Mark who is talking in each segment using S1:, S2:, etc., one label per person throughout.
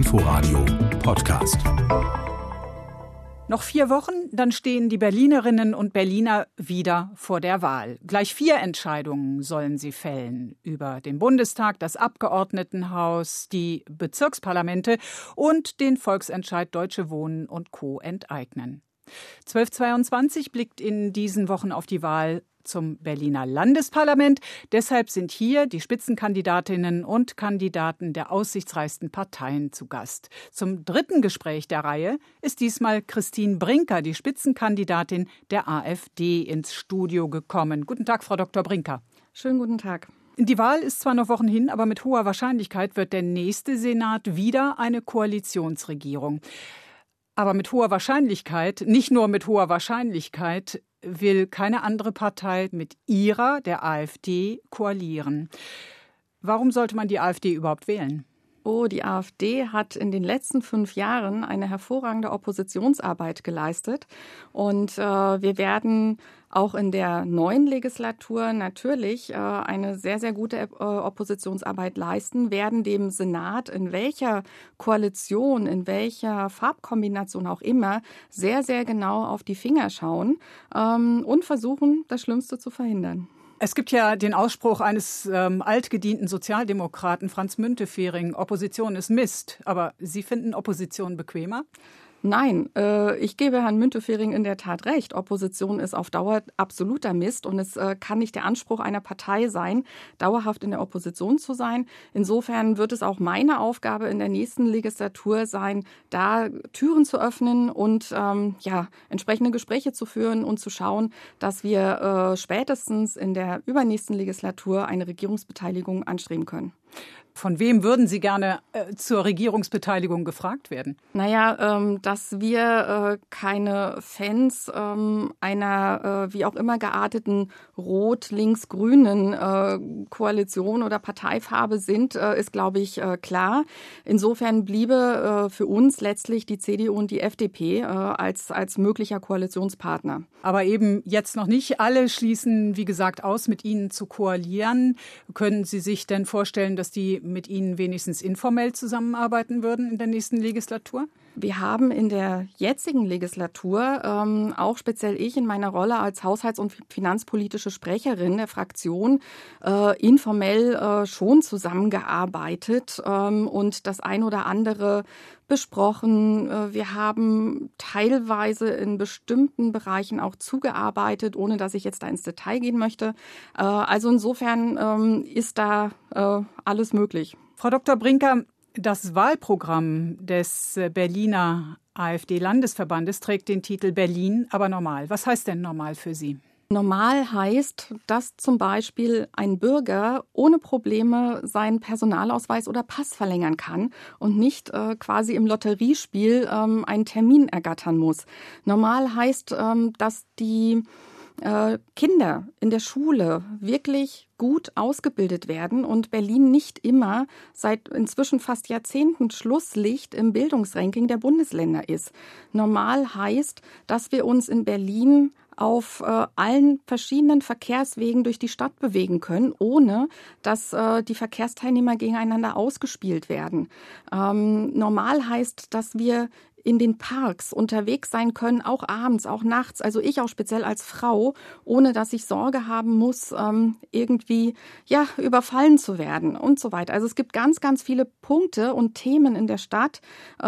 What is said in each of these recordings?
S1: Inforadio Podcast.
S2: Noch 4 Wochen, dann stehen die Berlinerinnen und Berliner wieder vor der Wahl. Gleich 4 Entscheidungen sollen sie fällen. Über den Bundestag, das Abgeordnetenhaus, die Bezirksparlamente und den Volksentscheid Deutsche Wohnen und Co. enteignen. 1222 blickt in diesen Wochen auf die Wahl zum Berliner Landesparlament. Deshalb sind hier die Spitzenkandidatinnen und Kandidaten der aussichtsreichsten Parteien zu Gast. Zum 3. Gespräch der Reihe ist diesmal Christine Brinker, die Spitzenkandidatin der AfD, ins Studio gekommen. Guten Tag, Frau Dr. Brinker.
S3: Schönen guten Tag.
S2: Die Wahl ist zwar noch Wochen hin, aber mit hoher Wahrscheinlichkeit wird der nächste Senat wieder eine Koalitionsregierung. Aber mit hoher Wahrscheinlichkeit, nicht nur mit hoher Wahrscheinlichkeit, will keine andere Partei mit ihrer, der AfD, koalieren. Warum sollte man die AfD überhaupt wählen?
S3: Die AfD hat in den letzten 5 Jahren eine hervorragende Oppositionsarbeit geleistet. Und wir werden auch in der neuen Legislatur natürlich eine sehr, sehr gute Oppositionsarbeit leisten, werden dem Senat in welcher Koalition, in welcher Farbkombination auch immer, sehr, sehr genau auf die Finger schauen und versuchen, das Schlimmste zu verhindern.
S2: Es gibt ja den Ausspruch eines altgedienten Sozialdemokraten, Franz Müntefering, Opposition ist Mist. Aber Sie finden Opposition bequemer?
S3: Nein, ich gebe Herrn Müntefering in der Tat recht. Opposition ist auf Dauer absoluter Mist und es kann nicht der Anspruch einer Partei sein, dauerhaft in der Opposition zu sein. Insofern wird es auch meine Aufgabe in der nächsten Legislatur sein, da Türen zu öffnen und entsprechende Gespräche zu führen und zu schauen, dass wir spätestens in der übernächsten Legislatur eine Regierungsbeteiligung anstreben können.
S2: Von wem würden Sie gerne zur Regierungsbeteiligung gefragt werden?
S3: Dass wir keine Fans einer wie auch immer gearteten rot-links-grünen Koalition oder Parteifarbe sind, ist, glaube ich, klar. Insofern bliebe für uns letztlich die CDU und die FDP als möglicher Koalitionspartner.
S2: Aber eben jetzt noch nicht. Alle schließen, wie gesagt, aus, mit Ihnen zu koalieren. Können Sie sich denn vorstellen, dass die mit Ihnen wenigstens informell zusammenarbeiten würden in der nächsten Legislatur?
S3: Wir haben in der jetzigen Legislatur, auch speziell ich in meiner Rolle als haushalts- und finanzpolitische Sprecherin der Fraktion, informell schon zusammengearbeitet und das ein oder andere besprochen. Wir haben teilweise in bestimmten Bereichen auch zugearbeitet, ohne dass ich jetzt da ins Detail gehen möchte. Also insofern ist da alles möglich.
S2: Frau Dr. Brinker, das Wahlprogramm des Berliner AfD-Landesverbandes trägt den Titel Berlin, aber normal. Was heißt denn normal für Sie?
S3: Normal heißt, dass zum Beispiel ein Bürger ohne Probleme seinen Personalausweis oder Pass verlängern kann und nicht quasi im Lotteriespiel einen Termin ergattern muss. Normal heißt, dass die Kinder in der Schule wirklich gut ausgebildet werden und Berlin nicht immer seit inzwischen fast Jahrzehnten Schlusslicht im Bildungsranking der Bundesländer ist. Normal heißt, dass wir uns in Berlin auf allen verschiedenen Verkehrswegen durch die Stadt bewegen können, ohne dass die Verkehrsteilnehmer gegeneinander ausgespielt werden. Normal heißt, dass wir in den Parks unterwegs sein können, auch abends, auch nachts, also ich auch speziell als Frau, ohne dass ich Sorge haben muss, irgendwie überfallen zu werden und so weiter. Also es gibt ganz, ganz viele Punkte und Themen in der Stadt,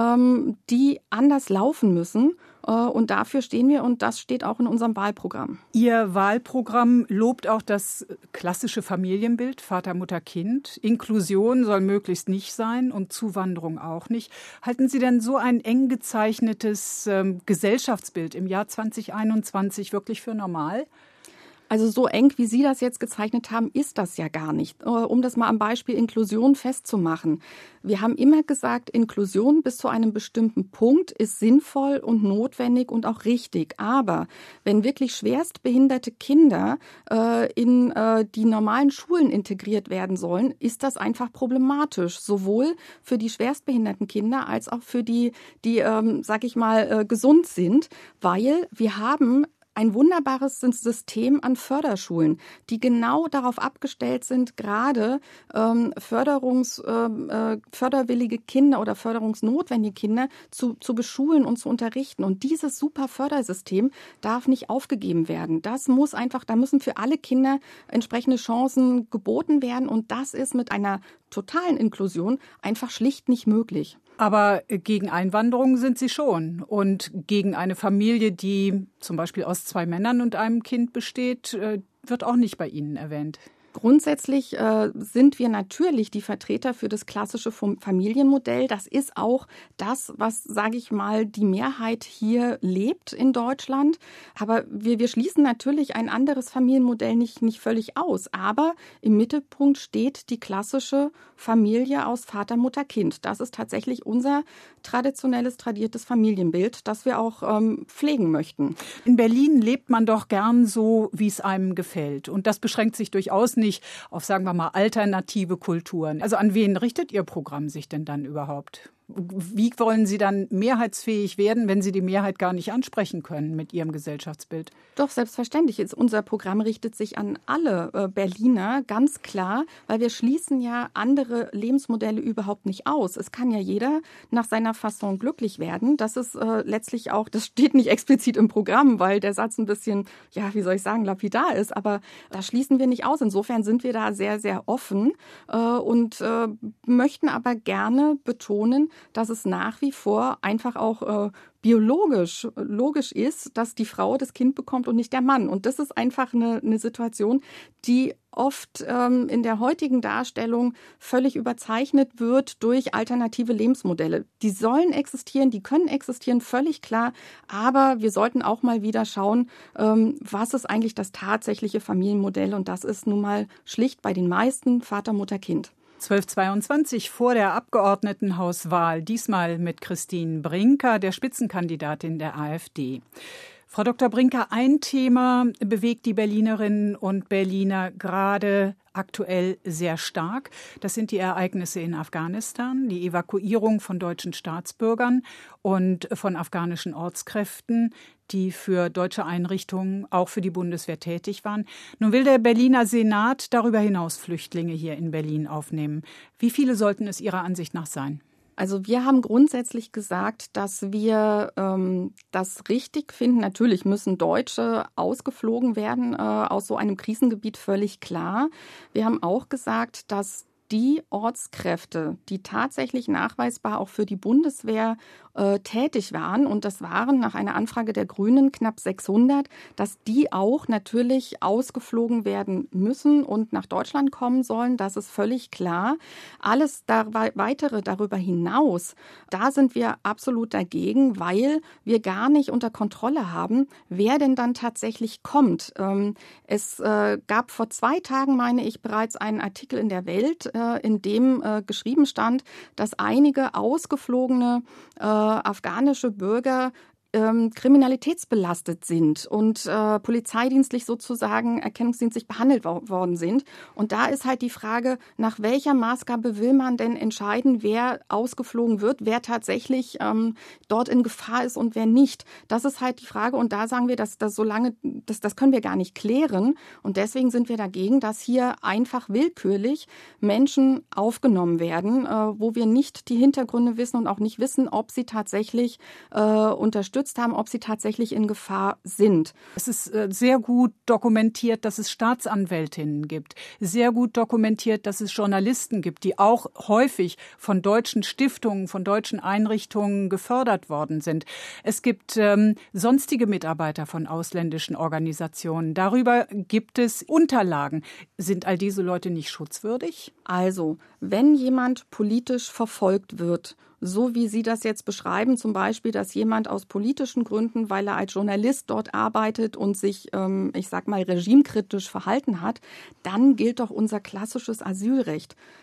S3: die anders laufen müssen. Und dafür stehen wir und das steht auch in unserem Wahlprogramm.
S2: Ihr Wahlprogramm lobt auch das klassische Familienbild, Vater, Mutter, Kind. Inklusion soll möglichst nicht sein und Zuwanderung auch nicht. Halten Sie denn so ein eng gezeichnetes Gesellschaftsbild im Jahr 2021 wirklich für normal?
S3: Also so eng, wie Sie das jetzt gezeichnet haben, ist das ja gar nicht. Um das mal am Beispiel Inklusion festzumachen. Wir haben immer gesagt, Inklusion bis zu einem bestimmten Punkt ist sinnvoll und notwendig und auch richtig. Aber wenn wirklich schwerstbehinderte Kinder in die normalen Schulen integriert werden sollen, ist das einfach problematisch. Sowohl für die schwerstbehinderten Kinder als auch für die gesund sind. Weil wir haben ein wunderbares System an Förderschulen, die genau darauf abgestellt sind, gerade förderwillige Kinder oder förderungsnotwendige Kinder zu beschulen und zu unterrichten. Und dieses super Fördersystem darf nicht aufgegeben werden. Da müssen für alle Kinder entsprechende Chancen geboten werden. Und das ist mit einer totalen Inklusion einfach schlicht nicht möglich.
S2: Aber gegen Einwanderung sind Sie schon. Und gegen eine Familie, die zum Beispiel aus 2 Männern und einem Kind besteht, wird auch nicht bei Ihnen erwähnt.
S3: Grundsätzlich sind wir natürlich die Vertreter für das klassische Familienmodell. Das ist auch das, was, sage ich mal, die Mehrheit hier lebt in Deutschland. Aber wir schließen natürlich ein anderes Familienmodell nicht völlig aus. Aber im Mittelpunkt steht die klassische Familie aus Vater, Mutter, Kind. Das ist tatsächlich unser tradiertes Familienbild, das wir auch pflegen möchten.
S2: In Berlin lebt man doch gern so, wie es einem gefällt. Und das beschränkt sich durchaus nicht auf, sagen wir mal, alternative Kulturen. Also an wen richtet Ihr Programm sich denn dann überhaupt? Wie wollen Sie dann mehrheitsfähig werden, wenn Sie die Mehrheit gar nicht ansprechen können mit Ihrem Gesellschaftsbild?
S3: Doch, selbstverständlich. Unser Programm richtet sich an alle Berliner, ganz klar, weil wir schließen ja andere Lebensmodelle überhaupt nicht aus. Es kann ja jeder nach seiner Fasson glücklich werden. Das ist letztlich auch, das steht nicht explizit im Programm, weil der Satz ein bisschen, lapidar ist, aber das schließen wir nicht aus. Insofern sind wir da sehr, sehr offen und möchten aber gerne betonen, dass es nach wie vor einfach auch logisch ist, dass die Frau das Kind bekommt und nicht der Mann. Und das ist einfach eine Situation, die oft in der heutigen Darstellung völlig überzeichnet wird durch alternative Lebensmodelle. Die sollen existieren, die können existieren, völlig klar. Aber wir sollten auch mal wieder schauen, was ist eigentlich das tatsächliche Familienmodell? Und das ist nun mal schlicht bei den meisten Vater, Mutter, Kind.
S2: 12:22 vor der Abgeordnetenhauswahl, diesmal mit Christine Brinker, der Spitzenkandidatin der AfD. Frau Dr. Brinker, ein Thema bewegt die Berlinerinnen und Berliner gerade aktuell sehr stark. Das sind die Ereignisse in Afghanistan, die Evakuierung von deutschen Staatsbürgern und von afghanischen Ortskräften, die für deutsche Einrichtungen, auch für die Bundeswehr tätig waren. Nun will der Berliner Senat darüber hinaus Flüchtlinge hier in Berlin aufnehmen. Wie viele sollten es Ihrer Ansicht nach sein?
S3: Also wir haben grundsätzlich gesagt, dass wir das richtig finden. Natürlich müssen Deutsche ausgeflogen werden aus so einem Krisengebiet, völlig klar. Wir haben auch gesagt, dass die Ortskräfte, die tatsächlich nachweisbar auch für die Bundeswehr tätig waren, und das waren nach einer Anfrage der Grünen knapp 600, dass die auch natürlich ausgeflogen werden müssen und nach Deutschland kommen sollen. Das ist völlig klar. Alles Weitere darüber hinaus, da sind wir absolut dagegen, weil wir gar nicht unter Kontrolle haben, wer denn dann tatsächlich kommt. Es gab vor 2 Tagen, meine ich, bereits einen Artikel in der Welt, in dem geschrieben stand, dass einige ausgeflogene afghanische Bürger kriminalitätsbelastet sind und polizeidienstlich sozusagen erkennungsdienstlich behandelt worden sind. Und da ist halt die Frage, nach welcher Maßgabe will man denn entscheiden, wer ausgeflogen wird, wer tatsächlich dort in Gefahr ist und wer nicht. Das ist halt die Frage, und da sagen wir, dass das können wir gar nicht klären, und deswegen sind wir dagegen, dass hier einfach willkürlich Menschen aufgenommen werden, wo wir nicht die Hintergründe wissen und auch nicht wissen, ob sie tatsächlich unterstützt haben, ob sie tatsächlich in Gefahr sind.
S2: Es ist sehr gut dokumentiert, dass es Staatsanwältinnen gibt. Sehr gut dokumentiert, dass es Journalisten gibt, die auch häufig von deutschen Stiftungen, von deutschen Einrichtungen gefördert worden sind. Es gibt sonstige Mitarbeiter von ausländischen Organisationen. Darüber gibt es Unterlagen. Sind all diese Leute nicht schutzwürdig?
S3: Also, wenn jemand politisch verfolgt wird, so wie Sie das jetzt beschreiben, zum Beispiel, dass jemand aus politischen Gründen, weil er als Journalist dort arbeitet und sich, regimekritisch verhalten hat, dann gilt doch unser klassisches Asylrecht.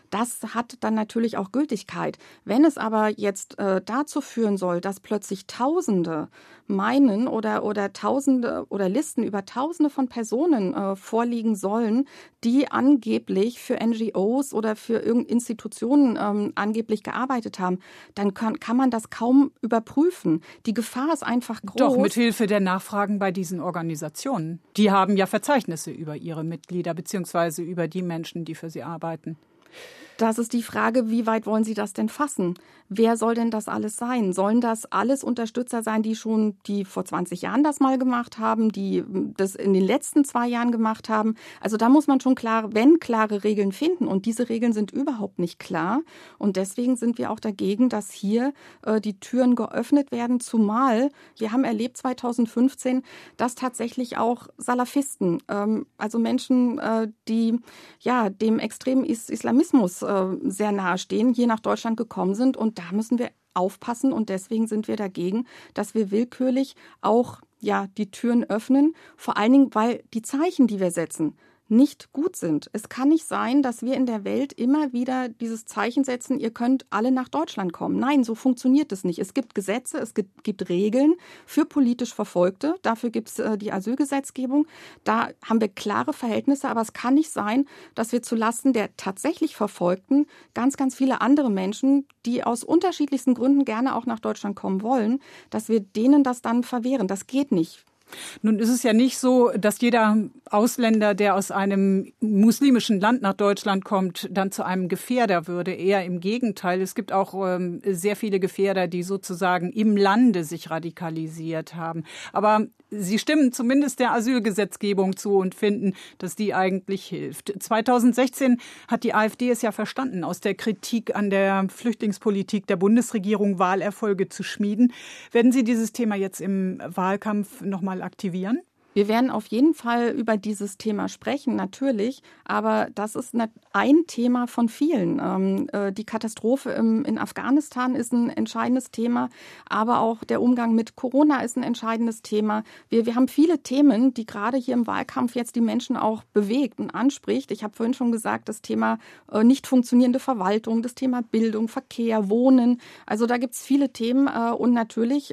S3: Das hat dann natürlich auch Gültigkeit. Wenn es aber jetzt dazu führen soll, dass plötzlich Tausende meinen oder Tausende oder Listen über Tausende von Personen vorliegen sollen, die angeblich für NGOs oder für irgendeine Institutionen angeblich gearbeitet haben, dann kann man das kaum überprüfen. Die Gefahr ist einfach groß.
S2: Doch, mit Hilfe der Nachfragen bei diesen Organisationen. Die haben ja Verzeichnisse über ihre Mitglieder beziehungsweise über die Menschen, die für sie arbeiten.
S3: Das ist die Frage, wie weit wollen Sie das denn fassen? Wer soll denn das alles sein? Sollen das alles Unterstützer sein, die vor 20 Jahren das mal gemacht haben, die das in den letzten 2 Jahren gemacht haben? Also da muss man schon klare Regeln finden. Und diese Regeln sind überhaupt nicht klar. Und deswegen sind wir auch dagegen, dass hier die Türen geöffnet werden. Zumal wir haben erlebt 2015, dass tatsächlich auch Salafisten, also Menschen, die ja dem extremen Islamismus sehr nahe stehen, hier nach Deutschland gekommen sind. Und da müssen wir aufpassen. Und deswegen sind wir dagegen, dass wir willkürlich auch die Türen öffnen. Vor allen Dingen, weil die Zeichen, die wir setzen, nicht gut sind. Es kann nicht sein, dass wir in der Welt immer wieder dieses Zeichen setzen, ihr könnt alle nach Deutschland kommen. Nein, so funktioniert es nicht. Es gibt Gesetze, es gibt Regeln für politisch Verfolgte. Dafür gibt es die Asylgesetzgebung. Da haben wir klare Verhältnisse, aber es kann nicht sein, dass wir zulasten der tatsächlich Verfolgten ganz, ganz viele andere Menschen, die aus unterschiedlichsten Gründen gerne auch nach Deutschland kommen wollen, dass wir denen das dann verwehren. Das geht nicht.
S2: Nun ist es ja nicht so, dass jeder Ausländer, der aus einem muslimischen Land nach Deutschland kommt, dann zu einem Gefährder würde. Eher im Gegenteil. Es gibt auch sehr viele Gefährder, die sozusagen im Lande sich radikalisiert haben. Aber Sie stimmen zumindest der Asylgesetzgebung zu und finden, dass die eigentlich hilft. 2016 hat die AfD es ja verstanden, aus der Kritik an der Flüchtlingspolitik der Bundesregierung Wahlerfolge zu schmieden. Werden Sie dieses Thema jetzt im Wahlkampf nochmal aktivieren?
S3: Wir werden auf jeden Fall über dieses Thema sprechen, natürlich. Aber das ist ein Thema von vielen. Die Katastrophe in Afghanistan ist ein entscheidendes Thema. Aber auch der Umgang mit Corona ist ein entscheidendes Thema. Wir haben viele Themen, die gerade hier im Wahlkampf jetzt die Menschen auch bewegt und anspricht. Ich habe vorhin schon gesagt, das Thema nicht funktionierende Verwaltung, das Thema Bildung, Verkehr, Wohnen. Also da gibt es viele Themen. Und natürlich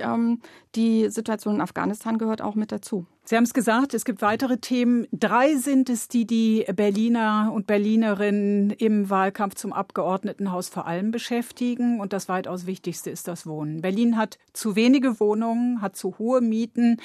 S3: die Situation in Afghanistan gehört auch mit dazu.
S2: Sie haben es gesagt, es gibt weitere Themen. 3 sind es, die Berliner und Berlinerinnen im Wahlkampf zum Abgeordnetenhaus vor allem beschäftigen. Und das weitaus Wichtigste ist das Wohnen. Berlin hat zu wenige Wohnungen, hat zu hohe Mieten.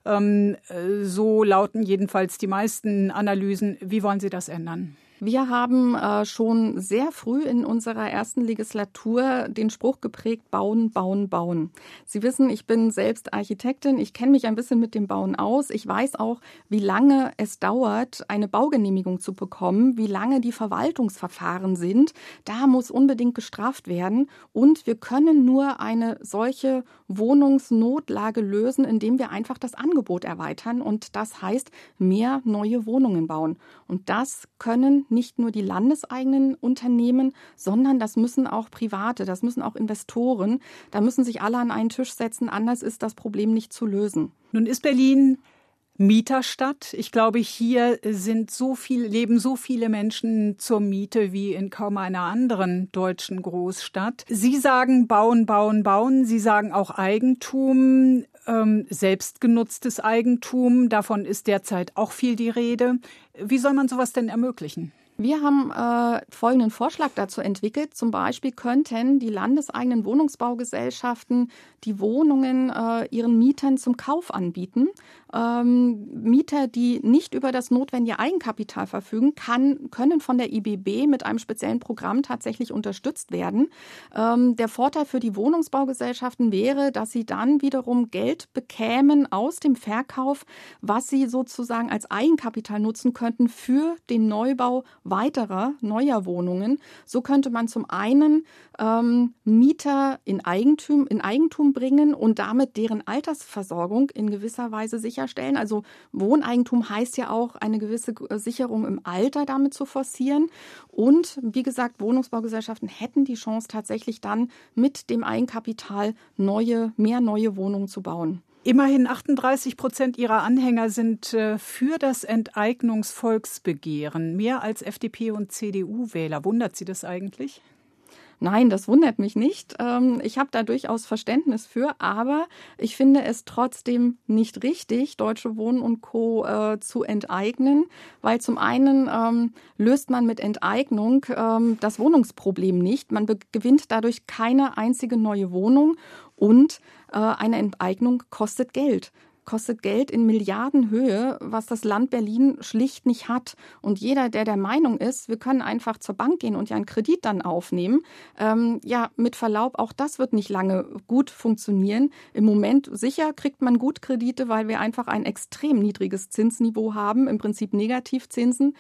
S2: So lauten jedenfalls die meisten Analysen. Wie wollen Sie das ändern?
S3: Wir haben schon sehr früh in unserer ersten Legislatur den Spruch geprägt, bauen, bauen, bauen. Sie wissen, ich bin selbst Architektin, ich kenne mich ein bisschen mit dem Bauen aus. Ich weiß auch, wie lange es dauert, eine Baugenehmigung zu bekommen, wie lange die Verwaltungsverfahren sind. Da muss unbedingt gestraft werden. Und wir können nur eine solche Wohnungsnotlage lösen, indem wir einfach das Angebot erweitern. Und das heißt, mehr neue Wohnungen bauen. Und das können nicht nur die landeseigenen Unternehmen, sondern das müssen auch Private, das müssen auch Investoren. Da müssen sich alle an einen Tisch setzen, anders ist das Problem nicht zu lösen.
S2: Nun ist Berlin Mieterstadt. Ich glaube, hier leben so viele Menschen zur Miete wie in kaum einer anderen deutschen Großstadt. Sie sagen bauen, bauen, bauen. Sie sagen auch Eigentum, selbstgenutztes Eigentum. Davon ist derzeit auch viel die Rede. Wie soll man sowas denn ermöglichen?
S3: Wir haben folgenden Vorschlag dazu entwickelt. Zum Beispiel könnten die landeseigenen Wohnungsbaugesellschaften die Wohnungen ihren Mietern zum Kauf anbieten. Mieter, die nicht über das notwendige Eigenkapital verfügen, können von der IBB mit einem speziellen Programm tatsächlich unterstützt werden. Der Vorteil für die Wohnungsbaugesellschaften wäre, dass sie dann wiederum Geld bekämen aus dem Verkauf, was sie sozusagen als Eigenkapital nutzen könnten für den Neubau weiterer, neuer Wohnungen. So könnte man zum einen Mieter in Eigentum bringen und damit deren Altersversorgung in gewisser Weise sicherstellen. Also Wohneigentum heißt ja auch, eine gewisse Sicherung im Alter damit zu forcieren. Und wie gesagt, Wohnungsbaugesellschaften hätten die Chance, tatsächlich dann mit dem Eigenkapital mehr neue Wohnungen zu bauen.
S2: Immerhin 38% Ihrer Anhänger sind für das Enteignungsvolksbegehren, mehr als FDP- und CDU-Wähler. Wundert Sie das eigentlich?
S3: Nein, das wundert mich nicht. Ich habe da durchaus Verständnis für, aber ich finde es trotzdem nicht richtig, Deutsche Wohnen und Co. Zu enteignen, weil zum einen löst man mit Enteignung das Wohnungsproblem nicht. Man gewinnt dadurch keine einzige neue Wohnung und eine Enteignung kostet Geld. Kostet Geld in Milliardenhöhe, was das Land Berlin schlicht nicht hat. Und jeder, der Meinung ist, wir können einfach zur Bank gehen und ja einen Kredit dann aufnehmen, mit Verlaub, auch das wird nicht lange gut funktionieren. Im Moment sicher kriegt man gut Kredite, weil wir einfach ein extrem niedriges Zinsniveau haben, im Prinzip Negativzinsen.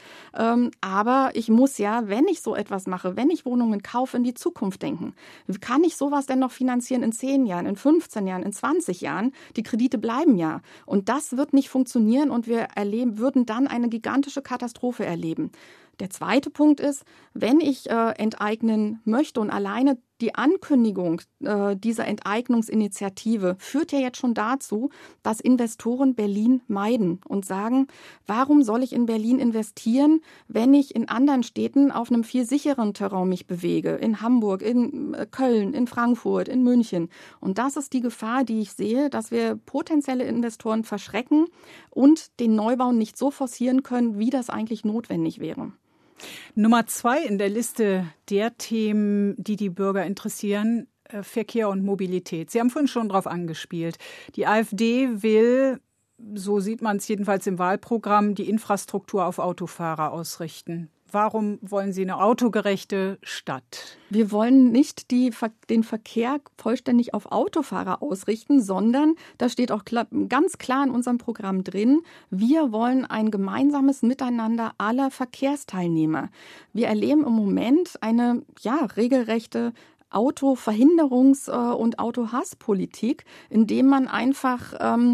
S3: Aber ich muss ja, wenn ich so etwas mache, wenn ich Wohnungen kaufe, in die Zukunft denken. Kann ich sowas denn noch finanzieren in 10 Jahren, in 15 Jahren, in 20 Jahren? Die Kredite bleiben ja. Und das wird nicht funktionieren und wir würden dann eine gigantische Katastrophe erleben. Der zweite Punkt ist, wenn ich enteignen möchte und alleine die Ankündigung dieser Enteignungsinitiative führt ja jetzt schon dazu, dass Investoren Berlin meiden und sagen, warum soll ich in Berlin investieren, wenn ich in anderen Städten auf einem viel sicheren Terrain mich bewege, in Hamburg, in Köln, in Frankfurt, in München. Und das ist die Gefahr, die ich sehe, dass wir potenzielle Investoren verschrecken und den Neubau nicht so forcieren können, wie das eigentlich notwendig wäre.
S2: Nummer 2 in der Liste der Themen, die die Bürger interessieren, Verkehr und Mobilität. Sie haben vorhin schon darauf angespielt. Die AfD will, so sieht man es jedenfalls im Wahlprogramm, die Infrastruktur auf Autofahrer ausrichten. Warum wollen Sie eine autogerechte Stadt?
S3: Wir wollen nicht den Verkehr vollständig auf Autofahrer ausrichten, sondern, da steht auch ganz klar in unserem Programm drin, wir wollen ein gemeinsames Miteinander aller Verkehrsteilnehmer. Wir erleben im Moment eine regelrechte Autoverhinderungs- und Autohasspolitik, indem man einfach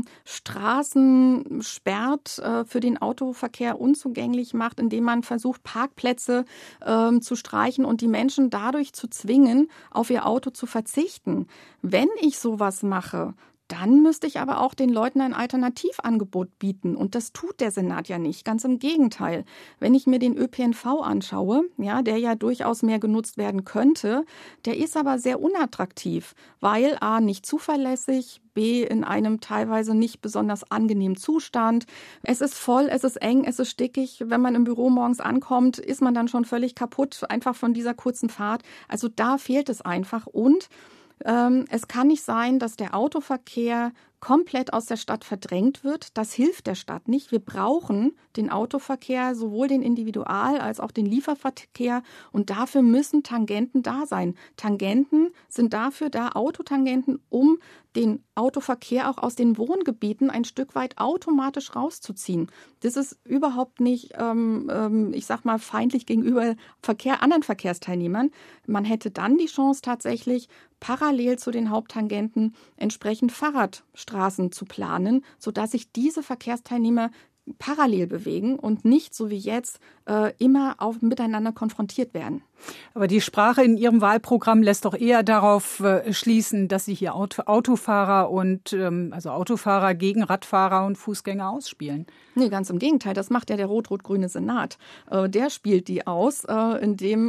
S3: Straßen sperrt, für den Autoverkehr unzugänglich macht, indem man versucht, Parkplätze zu streichen und die Menschen dadurch zu zwingen, auf ihr Auto zu verzichten. Wenn ich sowas mache, dann müsste ich aber auch den Leuten ein Alternativangebot bieten. Und das tut der Senat ja nicht. Ganz im Gegenteil. Wenn ich mir den ÖPNV anschaue, der ja durchaus mehr genutzt werden könnte, der ist aber sehr unattraktiv, weil A, nicht zuverlässig, B, in einem teilweise nicht besonders angenehmen Zustand. Es ist voll, es ist eng, es ist stickig. Wenn man im Büro morgens ankommt, ist man dann schon völlig kaputt, einfach von dieser kurzen Fahrt. Also da fehlt es einfach. Und es kann nicht sein, dass der Autoverkehr komplett aus der Stadt verdrängt wird. Das hilft der Stadt nicht. Wir brauchen den Autoverkehr, sowohl den Individual- als auch den Lieferverkehr. Und dafür müssen Tangenten da sein. Tangenten sind dafür da, Autotangenten, um den Autoverkehr auch aus den Wohngebieten ein Stück weit automatisch rauszuziehen. Das ist überhaupt nicht, feindlich gegenüber anderen Verkehrsteilnehmern. Man hätte dann die Chance tatsächlich, parallel zu den Haupttangenten entsprechend Fahrradstraßen zu planen, sodass sich diese Verkehrsteilnehmer parallel bewegen und nicht, so wie jetzt, immer miteinander konfrontiert werden.
S2: Aber die Sprache in Ihrem Wahlprogramm lässt doch eher darauf schließen, dass Sie hier Autofahrer Autofahrer gegen Radfahrer und Fußgänger ausspielen.
S3: Nee, ganz im Gegenteil. Das macht ja der rot-rot-grüne Senat. Der spielt die aus, indem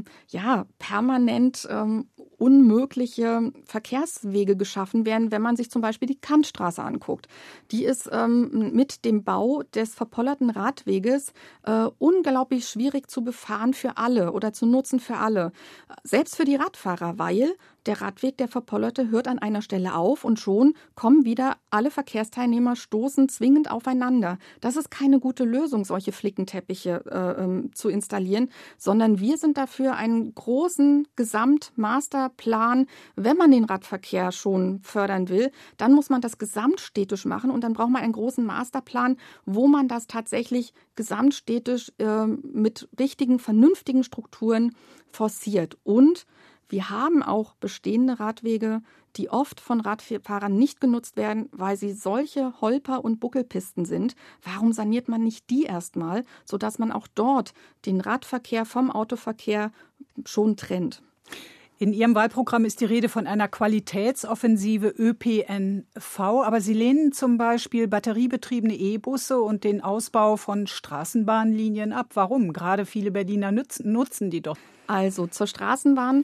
S3: permanent unmögliche Verkehrswege geschaffen werden, wenn man sich zum Beispiel die Kantstraße anguckt. Die ist mit dem Bau des verpollerten Radweges unglaublich schwierig zu befahren für alle oder zu nutzen für alle. Selbst für die Radfahrer, weil der Radweg, der verpollerte, hört an einer Stelle auf und schon kommen wieder alle Verkehrsteilnehmer, stoßen zwingend aufeinander. Das ist keine gute Lösung, solche Flickenteppiche zu installieren, sondern wir sind dafür, einen großen Gesamtmasterplan. Wenn man den Radverkehr schon fördern will, dann muss man das gesamtstädtisch machen und dann braucht man einen großen Masterplan, wo man das tatsächlich gesamtstädtisch mit richtigen, vernünftigen Strukturen forciert. Und wir haben auch bestehende Radwege, die oft von Radfahrern nicht genutzt werden, weil sie solche Holper- und Buckelpisten sind. Warum saniert man nicht die erstmal, sodass man auch dort den Radverkehr vom Autoverkehr schon trennt?
S2: In Ihrem Wahlprogramm ist die Rede von einer Qualitätsoffensive ÖPNV, aber Sie lehnen zum Beispiel batteriebetriebene E-Busse und den Ausbau von Straßenbahnlinien ab. Warum? Gerade viele Berliner nutzen die doch.
S3: Also zur Straßenbahn.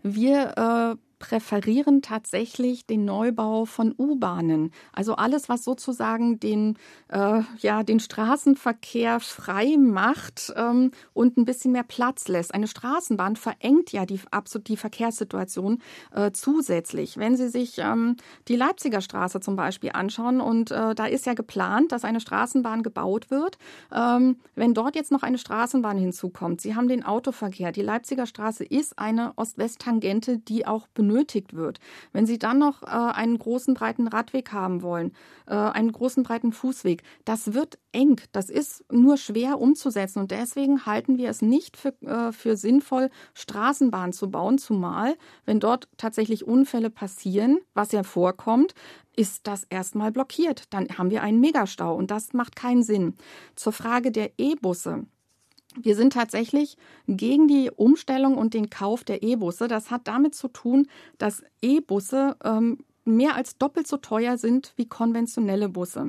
S3: Wir präferieren tatsächlich den Neubau von U-Bahnen. Also alles, was sozusagen den Straßenverkehr frei macht und ein bisschen mehr Platz lässt. Eine Straßenbahn verengt ja die Verkehrssituation zusätzlich. Wenn Sie sich die Leipziger Straße zum Beispiel anschauen und da ist ja geplant, dass eine Straßenbahn gebaut wird. Wenn dort jetzt noch eine Straßenbahn hinzukommt, Sie haben den Autoverkehr. Die Leipziger Straße ist eine Ost-West-Tangente, die auch benötigt wird. Wenn Sie dann noch einen großen, breiten Radweg haben wollen, einen großen, breiten Fußweg, das wird eng. Das ist nur schwer umzusetzen. Und deswegen halten wir es nicht für sinnvoll, Straßenbahnen zu bauen, zumal, wenn dort tatsächlich Unfälle passieren, was ja vorkommt, ist das erstmal blockiert. Dann haben wir einen Megastau und das macht keinen Sinn. Zur Frage der E-Busse. Wir sind tatsächlich gegen die Umstellung und den Kauf der E-Busse. Das hat damit zu tun, dass E-Busse mehr als doppelt so teuer sind wie konventionelle Busse.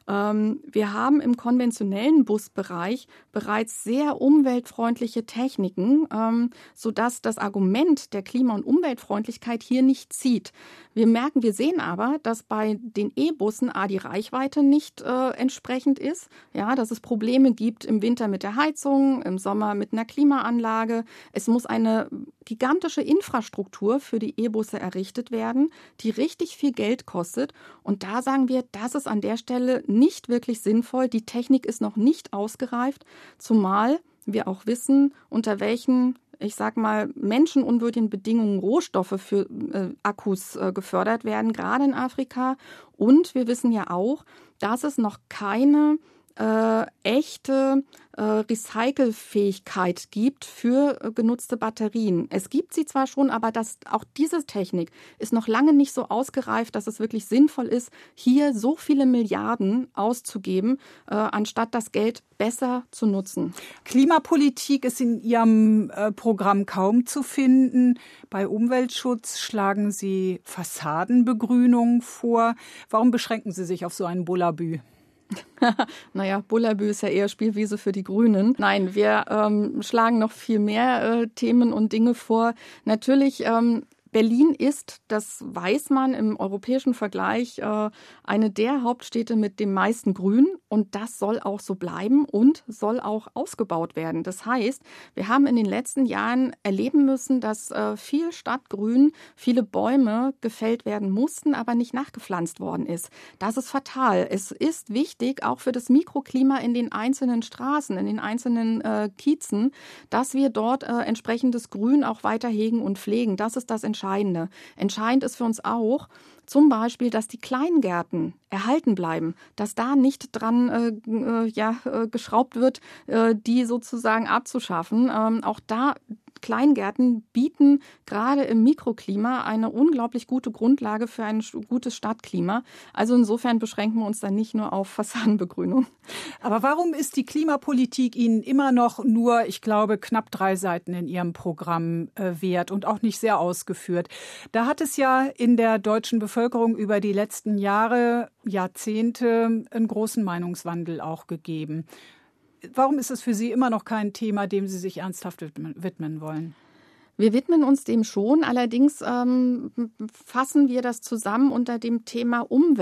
S3: Wir haben im konventionellen Busbereich bereits sehr umweltfreundliche Techniken, sodass das Argument der Klima- und Umweltfreundlichkeit hier nicht zieht. Wir sehen aber, dass bei den E-Bussen die Reichweite nicht entsprechend ist, ja, dass es Probleme gibt im Winter mit der Heizung, im Sommer mit einer Klimaanlage. Es muss eine gigantische Infrastruktur für die E-Busse errichtet werden, die richtig viel Geld kostet. Und da sagen wir, das ist an der Stelle nicht wirklich sinnvoll. Die Technik ist noch nicht ausgereift, zumal wir auch wissen, unter welchen, ich sag mal, menschenunwürdigen Bedingungen Rohstoffe für Akkus gefördert werden, gerade in Afrika. Und wir wissen ja auch, dass es noch keine echte Recycelfähigkeit gibt für genutzte Batterien. Es gibt sie zwar schon, aber auch diese Technik ist noch lange nicht so ausgereift, dass es wirklich sinnvoll ist, hier so viele Milliarden auszugeben, anstatt das Geld besser zu nutzen.
S2: Klimapolitik ist in Ihrem Programm kaum zu finden. Bei Umweltschutz schlagen Sie Fassadenbegrünung vor. Warum beschränken Sie sich auf so einen Bullabü?
S3: Naja, Bullabü ist ja eher Spielwiese für die Grünen. Nein, wir schlagen noch viel mehr Themen und Dinge vor. Natürlich, Berlin ist, das weiß man im europäischen Vergleich, eine der Hauptstädte mit dem meisten Grün. Und das soll auch so bleiben und soll auch ausgebaut werden. Das heißt, wir haben in den letzten Jahren erleben müssen, dass viel Stadtgrün, viele Bäume gefällt werden mussten, aber nicht nachgepflanzt worden ist. Das ist fatal. Es ist wichtig, auch für das Mikroklima in den einzelnen Straßen, in den einzelnen Kiezen, dass wir dort entsprechendes Grün auch weiter hegen und pflegen. Das ist das Entscheidende. Entscheidend ist für uns auch, zum Beispiel, dass die Kleingärten erhalten bleiben, dass da nicht dran geschraubt wird, die sozusagen abzuschaffen. Auch da Kleingärten bieten gerade im Mikroklima eine unglaublich gute Grundlage für ein gutes Stadtklima. Also insofern beschränken wir uns dann nicht nur auf Fassadenbegrünung.
S2: Aber warum ist die Klimapolitik Ihnen immer noch nur, ich glaube, knapp 3 Seiten in Ihrem Programm wert und auch nicht sehr ausgeführt? Da hat es ja in der deutschen Bevölkerung über die letzten Jahre, Jahrzehnte einen großen Meinungswandel auch gegeben. Warum ist es für Sie immer noch kein Thema, dem Sie sich ernsthaft widmen wollen?
S3: Wir widmen uns dem schon, allerdings fassen wir das zusammen unter dem Thema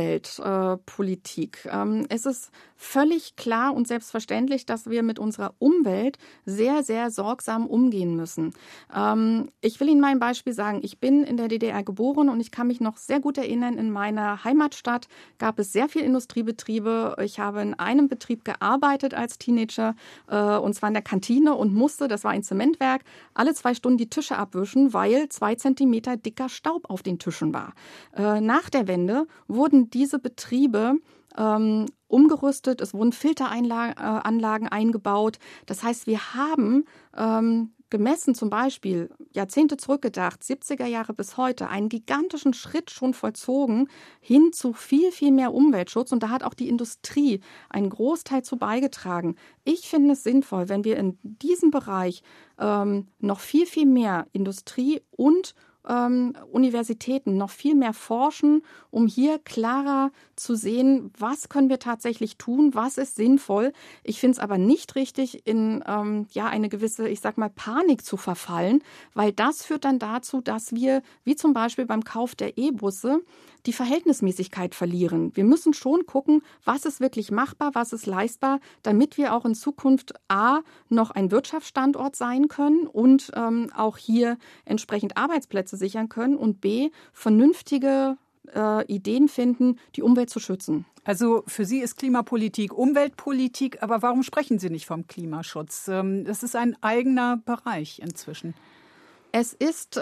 S3: Umweltpolitik. Es ist völlig klar und selbstverständlich, dass wir mit unserer Umwelt sehr, sehr sorgsam umgehen müssen. Ich will Ihnen mal ein Beispiel sagen. Ich bin in der DDR geboren und ich kann mich noch sehr gut erinnern, in meiner Heimatstadt gab es sehr viele Industriebetriebe. Ich habe in einem Betrieb gearbeitet als Teenager, und zwar in der Kantine und musste, das war ein Zementwerk, alle 2 Stunden die Tische abwischen, weil 2 Zentimeter dicker Staub auf den Tischen war. Nach der Wende wurden diese Betriebe umgerüstet, es wurden Filteranlagen eingebaut. Das heißt, wir haben gemessen zum Beispiel, Jahrzehnte zurückgedacht, 70er Jahre bis heute, einen gigantischen Schritt schon vollzogen hin zu viel, viel mehr Umweltschutz. Und da hat auch die Industrie einen Großteil zu beigetragen. Ich finde es sinnvoll, wenn wir in diesem Bereich noch viel, viel mehr Industrie und Universitäten noch viel mehr forschen, um hier klarer zu sehen, was können wir tatsächlich tun, was ist sinnvoll. Ich finde es aber nicht richtig, in eine gewisse, ich sag mal, Panik zu verfallen, weil das führt dann dazu, dass wir, wie zum Beispiel beim Kauf der E-Busse, die Verhältnismäßigkeit verlieren. Wir müssen schon gucken, was ist wirklich machbar, was ist leistbar, damit wir auch in Zukunft A, noch ein Wirtschaftsstandort sein können und auch hier entsprechend Arbeitsplätze sichern können und B, vernünftige Ideen finden, die Umwelt zu schützen.
S2: Also für Sie ist Klimapolitik Umweltpolitik, aber warum sprechen Sie nicht vom Klimaschutz? Das ist ein eigener Bereich inzwischen.
S3: Es ist,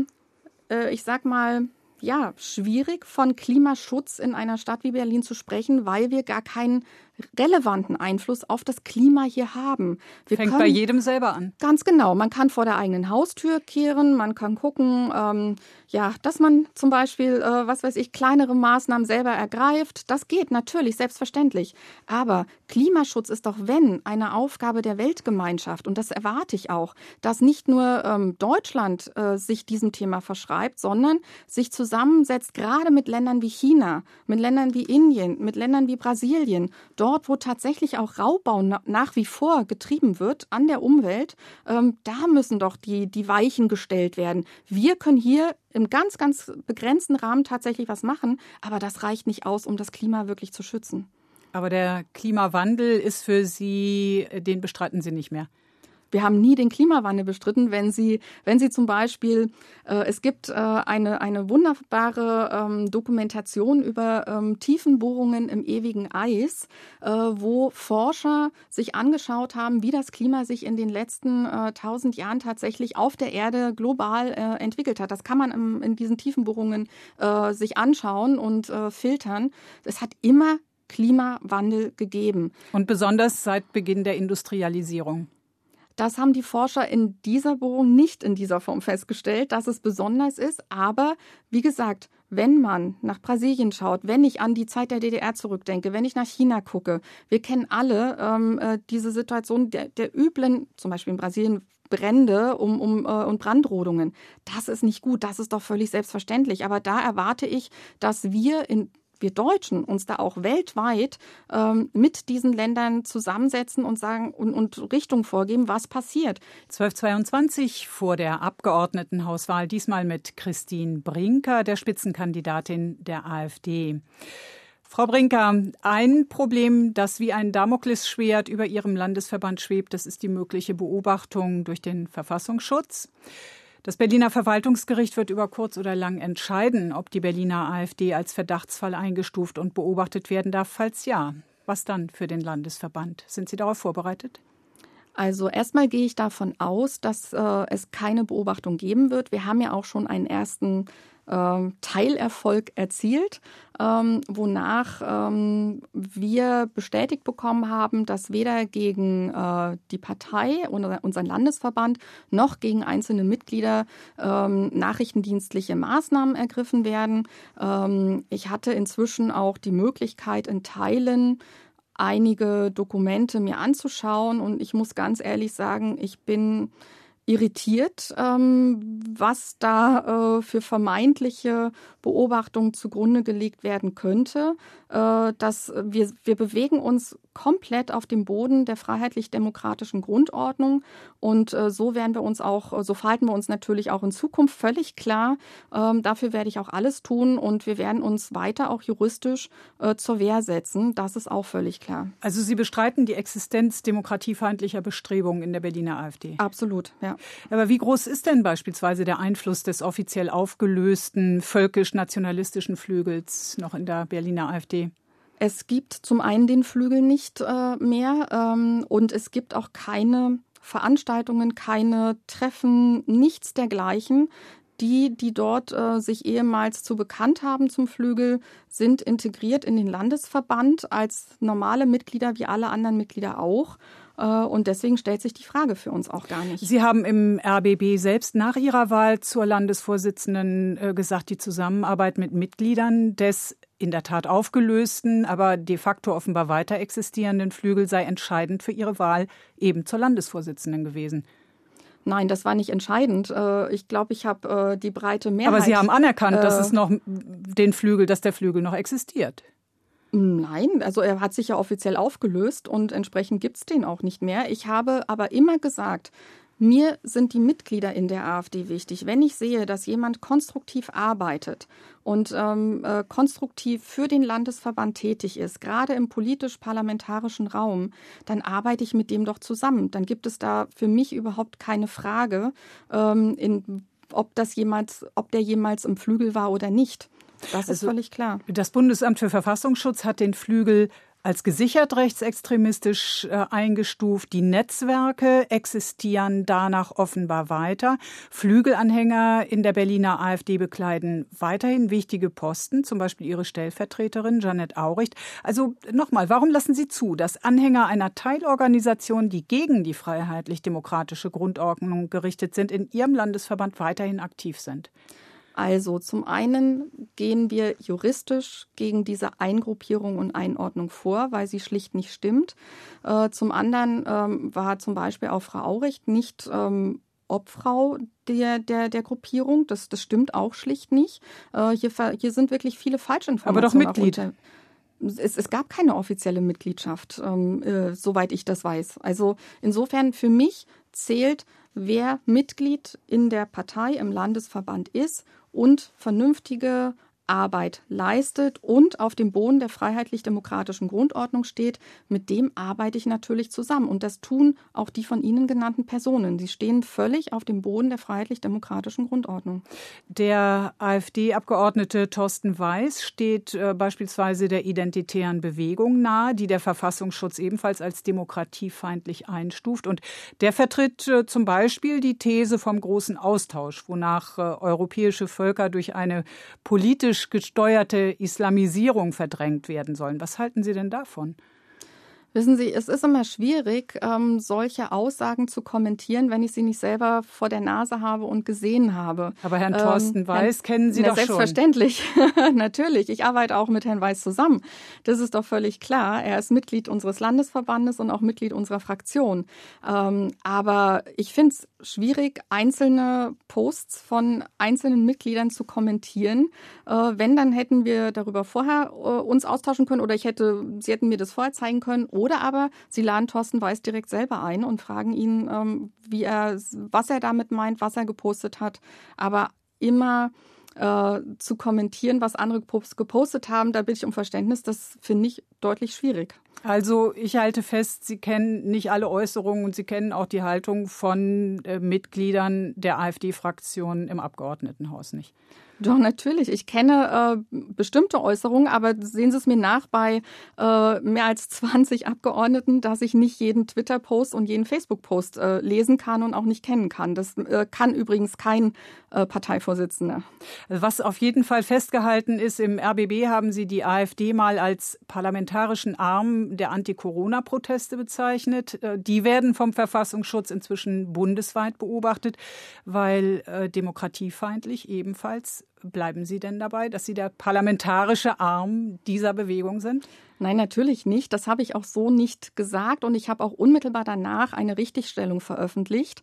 S3: ich sag mal, schwierig von Klimaschutz in einer Stadt wie Berlin zu sprechen, weil wir gar keinen relevanten Einfluss auf das Klima hier haben.
S2: Fängt bei jedem selber an.
S3: Ganz genau. Man kann vor der eigenen Haustür kehren, man kann gucken, dass man zum Beispiel, kleinere Maßnahmen selber ergreift. Das geht natürlich, selbstverständlich. Aber Klimaschutz ist doch, eine Aufgabe der Weltgemeinschaft. Und das erwarte ich auch, dass nicht nur Deutschland sich diesem Thema verschreibt, sondern sich zusammensetzt, gerade mit Ländern wie China, mit Ländern wie Indien, mit Ländern wie Brasilien, dort, wo tatsächlich auch Raubbau nach wie vor getrieben wird an der Umwelt, da müssen doch die Weichen gestellt werden. Wir können hier im ganz, ganz begrenzten Rahmen tatsächlich was machen, aber das reicht nicht aus, um das Klima wirklich zu schützen.
S2: Aber der Klimawandel ist für Sie, den bestreiten Sie nicht mehr?
S3: Wir haben nie den Klimawandel bestritten, wenn Sie zum Beispiel, es gibt eine wunderbare Dokumentation über Tiefenbohrungen im ewigen Eis, wo Forscher sich angeschaut haben, wie das Klima sich in den letzten 1000 Jahren tatsächlich auf der Erde global entwickelt hat. Das kann man in diesen Tiefenbohrungen sich anschauen und filtern. Es hat immer Klimawandel gegeben.
S2: Und besonders seit Beginn der Industrialisierung.
S3: Das haben die Forscher in dieser Bohrung nicht in dieser Form festgestellt, dass es besonders ist. Aber wie gesagt, wenn man nach Brasilien schaut, wenn ich an die Zeit der DDR zurückdenke, wenn ich nach China gucke, wir kennen alle diese Situation der üblen, zum Beispiel in Brasilien, Brände und Brandrodungen. Das ist nicht gut, das ist doch völlig selbstverständlich. Aber da erwarte ich, dass wir Deutschen uns da auch weltweit mit diesen Ländern zusammensetzen und sagen und Richtung vorgeben, was passiert.
S2: 12:22 vor der Abgeordnetenhauswahl, diesmal mit Christine Brinker, der Spitzenkandidatin der AfD. Frau Brinker, ein Problem, das wie ein Damoklesschwert über Ihrem Landesverband schwebt, das ist die mögliche Beobachtung durch den Verfassungsschutz. Das Berliner Verwaltungsgericht wird über kurz oder lang entscheiden, ob die Berliner AfD als Verdachtsfall eingestuft und beobachtet werden darf. Falls ja, was dann für den Landesverband? Sind Sie darauf vorbereitet?
S3: Also erstmal gehe ich davon aus, dass es keine Beobachtung geben wird. Wir haben ja auch schon einen ersten Teilerfolg erzielt, wonach wir bestätigt bekommen haben, dass weder gegen die Partei oder unseren Landesverband noch gegen einzelne Mitglieder nachrichtendienstliche Maßnahmen ergriffen werden. Ich hatte inzwischen auch die Möglichkeit, in Teilen einige Dokumente mir anzuschauen und ich muss ganz ehrlich sagen, ich bin irritiert, was da für vermeintliche Beobachtungen zugrunde gelegt werden könnte. Dass wir bewegen uns komplett auf dem Boden der freiheitlich-demokratischen Grundordnung und so verhalten wir uns natürlich auch in Zukunft völlig klar. Dafür werde ich auch alles tun und wir werden uns weiter auch juristisch zur Wehr setzen. Das ist auch völlig klar.
S2: Also Sie bestreiten die Existenz demokratiefeindlicher Bestrebungen in der Berliner AfD?
S3: Absolut, ja.
S2: Aber wie groß ist denn beispielsweise der Einfluss des offiziell aufgelösten völkisch-nationalistischen Flügels noch in der Berliner AfD?
S3: Es gibt zum einen den Flügel nicht mehr und es gibt auch keine Veranstaltungen, keine Treffen, nichts dergleichen. Die dort sich ehemals zu bekannt haben zum Flügel, sind integriert in den Landesverband als normale Mitglieder wie alle anderen Mitglieder auch. Und deswegen stellt sich die Frage für uns auch gar nicht.
S2: Sie haben im RBB selbst nach Ihrer Wahl zur Landesvorsitzenden gesagt, die Zusammenarbeit mit Mitgliedern des in der Tat aufgelösten, aber de facto offenbar weiter existierenden Flügel sei entscheidend für Ihre Wahl eben zur Landesvorsitzenden gewesen.
S3: Nein, das war nicht entscheidend. Ich glaube, ich habe die breite Mehrheit.
S2: Aber Sie haben anerkannt, dass der Flügel noch existiert.
S3: Nein, also er hat sich ja offiziell aufgelöst und entsprechend gibt es den auch nicht mehr. Ich habe aber immer gesagt, mir sind die Mitglieder in der AfD wichtig. Wenn ich sehe, dass jemand konstruktiv arbeitet und konstruktiv für den Landesverband tätig ist, gerade im politisch-parlamentarischen Raum, dann arbeite ich mit dem doch zusammen. Dann gibt es da für mich überhaupt keine Frage, ob der jemals im Flügel war oder nicht. Das ist völlig klar.
S2: Das Bundesamt für Verfassungsschutz hat den Flügel als gesichert rechtsextremistisch eingestuft. Die Netzwerke existieren danach offenbar weiter. Flügelanhänger in der Berliner AfD bekleiden weiterhin wichtige Posten, zum Beispiel ihre Stellvertreterin Jeanette Auricht. Also nochmal, warum lassen Sie zu, dass Anhänger einer Teilorganisation, die gegen die freiheitlich-demokratische Grundordnung gerichtet sind, in Ihrem Landesverband weiterhin aktiv sind?
S3: Also zum einen gehen wir juristisch gegen diese Eingruppierung und Einordnung vor, weil sie schlicht nicht stimmt. Zum anderen war zum Beispiel auch Frau Auricht nicht Obfrau der Gruppierung. Das stimmt auch schlicht nicht. Hier sind wirklich viele Falschinformationen.
S2: Aber doch Mitglied.
S3: Es gab keine offizielle Mitgliedschaft, soweit ich das weiß. Also insofern für mich zählt, wer Mitglied in der Partei im Landesverband ist und vernünftige Arbeit leistet und auf dem Boden der freiheitlich-demokratischen Grundordnung steht, mit dem arbeite ich natürlich zusammen. Und das tun auch die von Ihnen genannten Personen. Sie stehen völlig auf dem Boden der freiheitlich-demokratischen Grundordnung.
S2: Der AfD-Abgeordnete Thorsten Weiß steht beispielsweise der Identitären Bewegung nahe, die der Verfassungsschutz ebenfalls als demokratiefeindlich einstuft. Und der vertritt zum Beispiel die These vom großen Austausch, wonach europäische Völker durch eine politisch gesteuerte Islamisierung verdrängt werden sollen. Was halten Sie denn davon?
S3: Wissen Sie, es ist immer schwierig, solche Aussagen zu kommentieren, wenn ich sie nicht selber vor der Nase habe und gesehen habe.
S2: Aber Herrn Thorsten Weiß kennen Sie doch schon.
S3: Selbstverständlich, natürlich. Ich arbeite auch mit Herrn Weiß zusammen. Das ist doch völlig klar. Er ist Mitglied unseres Landesverbandes und auch Mitglied unserer Fraktion. Aber ich finde es schwierig, einzelne Posts von einzelnen Mitgliedern zu kommentieren. Wenn, dann hätten wir darüber vorher uns austauschen können oder Sie hätten mir das vorher zeigen können. Oder aber Sie laden Thorsten Weiß direkt selber ein und fragen ihn, was er damit meint, was er gepostet hat. Aber immer zu kommentieren, was andere gepostet haben, da bitte ich um Verständnis, das finde ich deutlich schwierig.
S2: Also ich halte fest, Sie kennen nicht alle Äußerungen und Sie kennen auch die Haltung von Mitgliedern der AfD-Fraktion im Abgeordnetenhaus nicht.
S3: Doch, natürlich. Ich kenne bestimmte Äußerungen, aber sehen Sie es mir nach bei mehr als 20 Abgeordneten, dass ich nicht jeden Twitter-Post und jeden Facebook-Post lesen kann und auch nicht kennen kann. Das kann übrigens kein Parteivorsitzender.
S2: Was auf jeden Fall festgehalten ist, im RBB haben Sie die AfD mal als parlamentarischen Arm der Anti-Corona-Proteste bezeichnet. Die werden vom Verfassungsschutz inzwischen bundesweit beobachtet, weil demokratiefeindlich ebenfalls. Bleiben Sie denn dabei, dass Sie der parlamentarische Arm dieser Bewegung sind?
S3: Nein, natürlich nicht. Das habe ich auch so nicht gesagt und ich habe auch unmittelbar danach eine Richtigstellung veröffentlicht.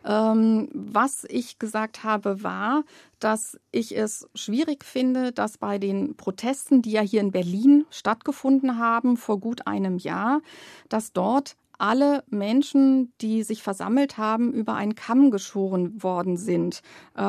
S3: Was ich gesagt habe, war, dass ich es schwierig finde, dass bei den Protesten, die ja hier in Berlin stattgefunden haben, vor gut einem Jahr, dass dort alle Menschen, die sich versammelt haben, über einen Kamm geschoren worden sind.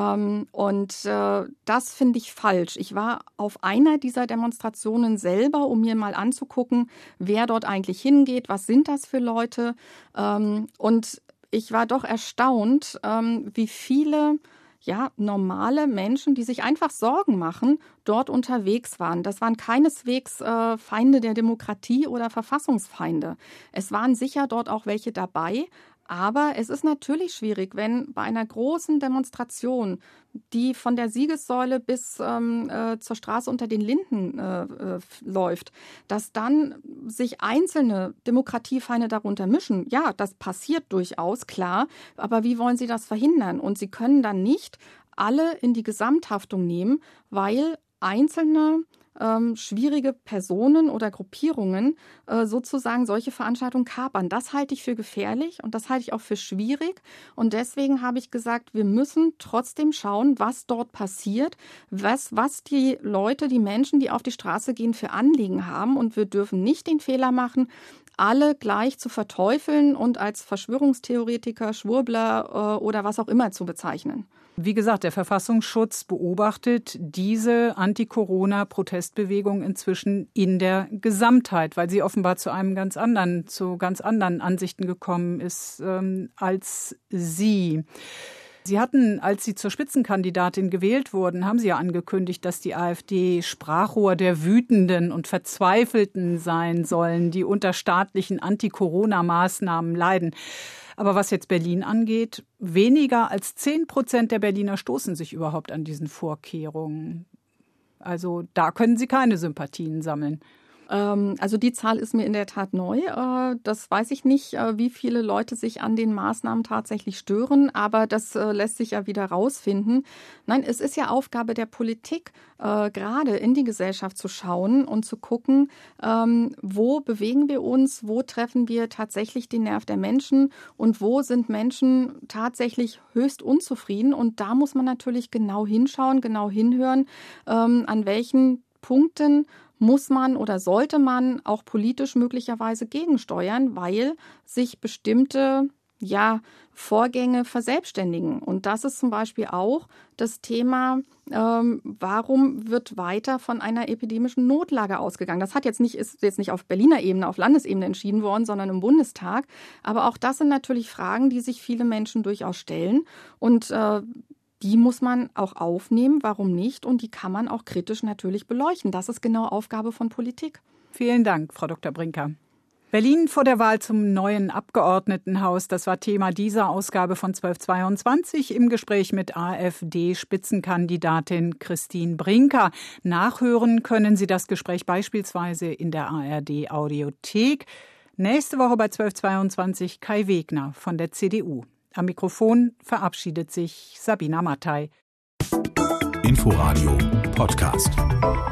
S3: Das finde ich falsch. Ich war auf einer dieser Demonstrationen selber, um mir mal anzugucken, wer dort eigentlich hingeht, was sind das für Leute. Und ich war doch erstaunt, wie viele normale Menschen, die sich einfach Sorgen machen, dort unterwegs waren. Das waren keineswegs Feinde der Demokratie oder Verfassungsfeinde. Es waren sicher dort auch welche dabei. Aber es ist natürlich schwierig, wenn bei einer großen Demonstration, die von der Siegessäule bis zur Straße unter den Linden läuft, dass dann sich einzelne Demokratiefeinde darunter mischen. Ja, das passiert durchaus, klar. Aber wie wollen Sie das verhindern? Und Sie können dann nicht alle in die Gesamthaftung nehmen, weil einzelne schwierige Personen oder Gruppierungen sozusagen solche Veranstaltungen kapern. Das halte ich für gefährlich und das halte ich auch für schwierig. Und deswegen habe ich gesagt, wir müssen trotzdem schauen, was dort passiert, was die Leute, die Menschen, die auf die Straße gehen, für Anliegen haben. Und wir dürfen nicht den Fehler machen, alle gleich zu verteufeln und als Verschwörungstheoretiker, Schwurbler oder was auch immer zu bezeichnen.
S2: Wie gesagt, der Verfassungsschutz beobachtet diese Anti-Corona-Protestbewegung inzwischen in der Gesamtheit, weil sie offenbar zu ganz anderen Ansichten gekommen ist als Sie. Sie hatten, als Sie zur Spitzenkandidatin gewählt wurden, haben Sie ja angekündigt, dass die AfD Sprachrohr der Wütenden und Verzweifelten sein sollen, die unter staatlichen Anti-Corona-Maßnahmen leiden. Aber was jetzt Berlin angeht, weniger als 10% der Berliner stoßen sich überhaupt an diesen Vorkehrungen. Also da können Sie keine Sympathien sammeln.
S3: Also die Zahl ist mir in der Tat neu. Das weiß ich nicht, wie viele Leute sich an den Maßnahmen tatsächlich stören, aber das lässt sich ja wieder rausfinden. Nein, es ist ja Aufgabe der Politik, gerade in die Gesellschaft zu schauen und zu gucken, wo bewegen wir uns, wo treffen wir tatsächlich den Nerv der Menschen und wo sind Menschen tatsächlich höchst unzufrieden. Und da muss man natürlich genau hinschauen, genau hinhören, an welchen Punkten muss man oder sollte man auch politisch möglicherweise gegensteuern, weil sich bestimmte Vorgänge verselbstständigen. Und das ist zum Beispiel auch das Thema, warum wird weiter von einer epidemischen Notlage ausgegangen. Das ist jetzt nicht auf Berliner Ebene, auf Landesebene entschieden worden, sondern im Bundestag. Aber auch das sind natürlich Fragen, die sich viele Menschen durchaus stellen. Und die muss man auch aufnehmen, warum nicht? Und die kann man auch kritisch natürlich beleuchten. Das ist genau Aufgabe von Politik.
S2: Vielen Dank, Frau Dr. Brinker. Berlin vor der Wahl zum neuen Abgeordnetenhaus, das war Thema dieser Ausgabe von 1222 im Gespräch mit AfD-Spitzenkandidatin Christine Brinker. Nachhören können Sie das Gespräch beispielsweise in der ARD-Audiothek. Nächste Woche bei 1222 Kai Wegner von der CDU. Am Mikrofon verabschiedet sich Sabina Mattei.
S1: Inforadio Podcast.